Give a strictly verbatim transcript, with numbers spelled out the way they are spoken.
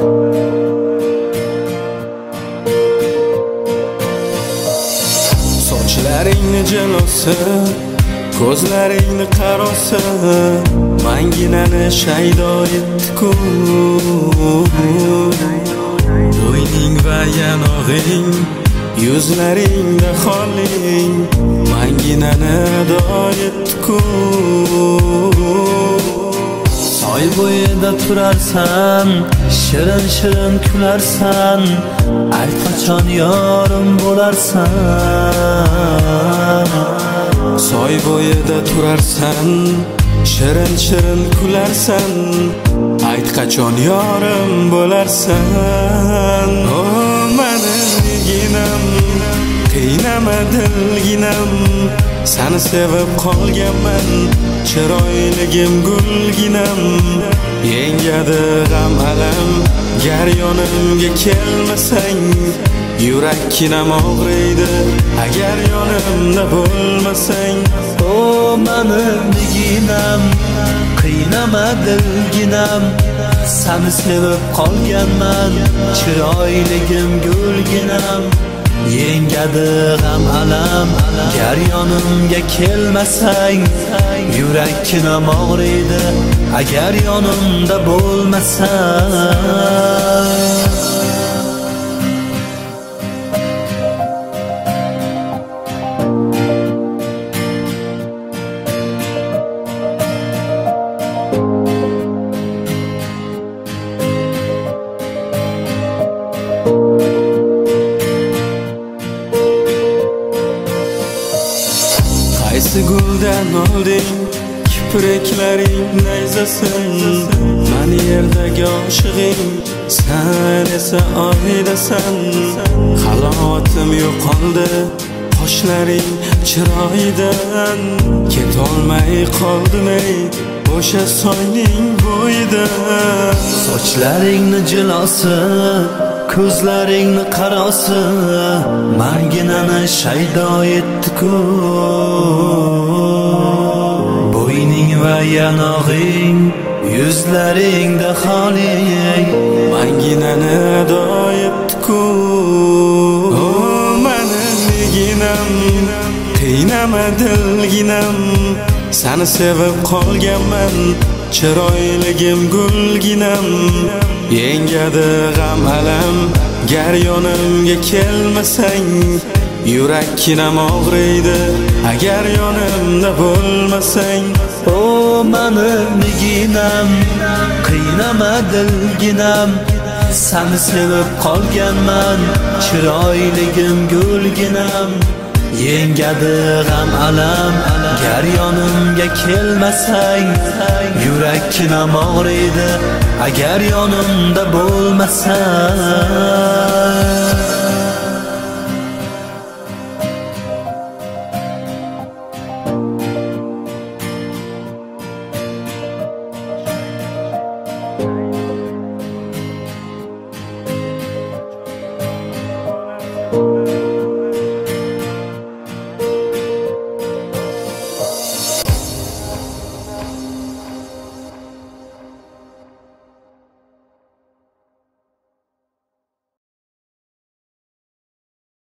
Sochlaringni jilosi, ko'zlaringni qarosi, manginani shaydo etdi-ku. Bo'yning va yanog'ing, yuzlaringda xoling, manginani ado etdi-ku. Soy bo'yida turarsan, shirin shirin kularsan, ayt qachon yorim bo'larsan. Soy bo'yida turarsan, shirin shirin kularsan, ayt qachon yorim bo'larsan. O mening neginam, qiynama dilginam, seni sevib qolganman, chiroyligim gulginam. Yengadi g'am alam, gar yonimga kelmasang, yurakkinam og'riydi agar yonimda bo'lmasang. O mening neginam, qiynama dilginam, seni sevib qolganman, chiroyligim gulginam. Yengadi g'am alam, gar yonimga kelmasang, yurakkinam og'riydi agar yonimda bo'lmasang. Qaysi guldan olding kipriklaring nayzasin, mani yerdagi oshig'ing, sen esa oydasan. Halovatim yo'qoldi qoshlaring chiroyidan, ketolmay qoldim ey o'sha soyning bo'yida. Sochlaringni jilosi, ko'zlaringni qarosi, manginani shaydo etdi-ku. Bo'yning va yanog'ing, yuzlaringda xoling, manginani ado etdi-ku. O mening neginam, qiynama dilginam, seni sevib qolganman, chiroyligim gulginam. Yengadi g'am alam, gar yonimga kelmasang, yurakkinam og'riydi agar yonimda bo'lmasang. O mening neginam, qiynama dilginam, seni sevib qolganman, chiroyligim gulginam. Yengadi g'am alam, gar yonimga kelmasang, yurakkinam og'riydi agar yonimda bo'lmasang.